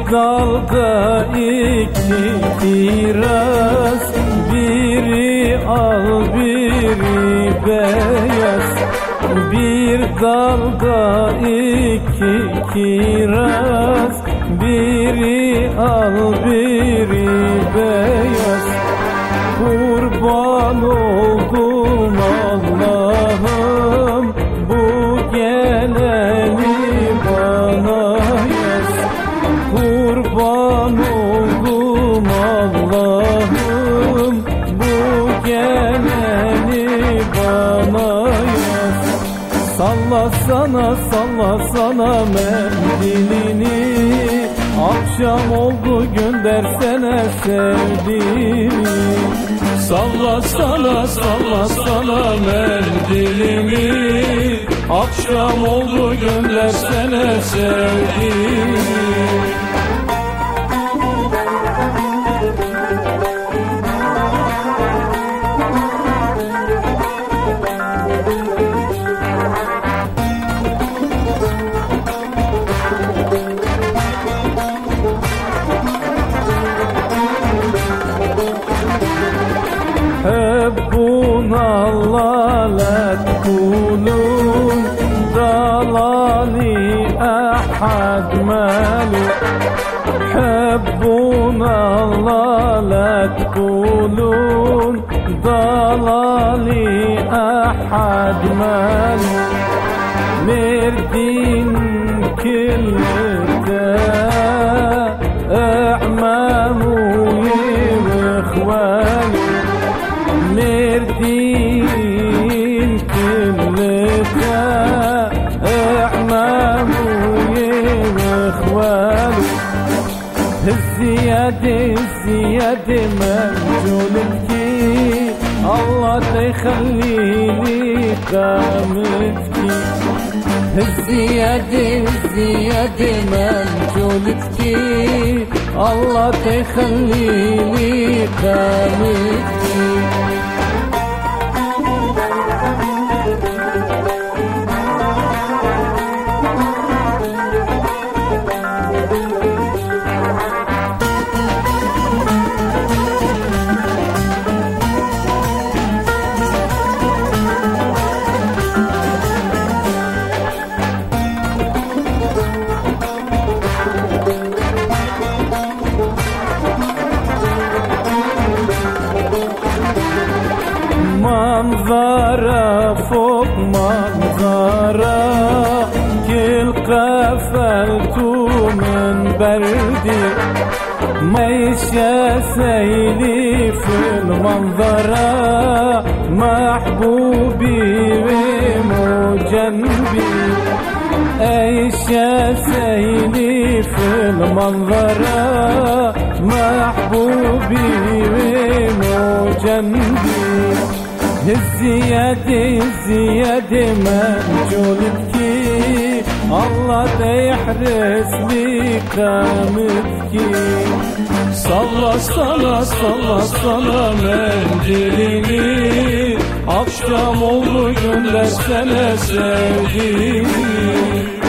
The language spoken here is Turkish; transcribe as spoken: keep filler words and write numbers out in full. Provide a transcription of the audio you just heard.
dalda iki kiraz, biri al biri beyaz. Bir dalda iki kiraz, biri al biri beyaz. Kurban oldum Allah'ım, bu geleni bana yaz. Kurban oldum Allah'ım, bu geleni bana yaz. Sallasana sallasana mendilini, akşam oldu göndersene sevdiğini. Sallasana sallasana mendilini, akşam oldu göndersene sevdiğini. Hebbuna lalet kulun, dalali ahad maluk. Hebbuna lalet kulun, dalali ahad maluk. Merdin kilde a'mamu ikhwani. مردين كلها اعمامه واخوانه. الزيادة الزيادة مرجولك، الله تخليني قامتك. الزيادة الزيادة مرجولك، الله تخليني قامتك. منظرة فوق منظرة، كل قفلت من بردي. ميشة سيلي في المنظرة، محبوبي ومجنبي. عيشة سيلي في المنظرة، محبوبي ومجنبي. الزيادة الزيادة مرجولك، الله تيحرس لي قامتك. صلى صلى صلى صلى mendilini, akşam oldu göndersene sevdiğini.